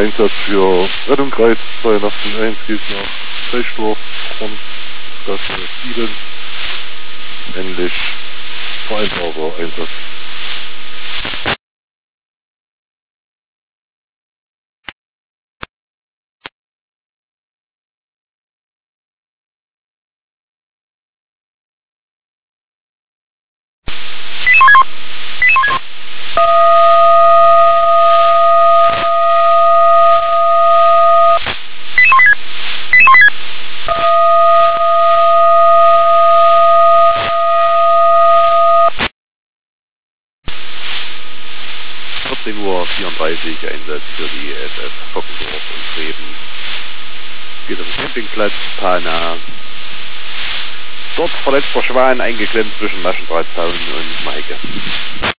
Einsatz für Rettungskreis 201 geht nach Zeichdorf, Straße 7, männlich, vereinbarter Einsatz. Uhr 34 Einsatz für die SS Fockendorf und Reben. Geht auf den Campingplatz, Pana. Dort verletzter Schwan eingeklemmt zwischen Maschendrahtzaun und Maike.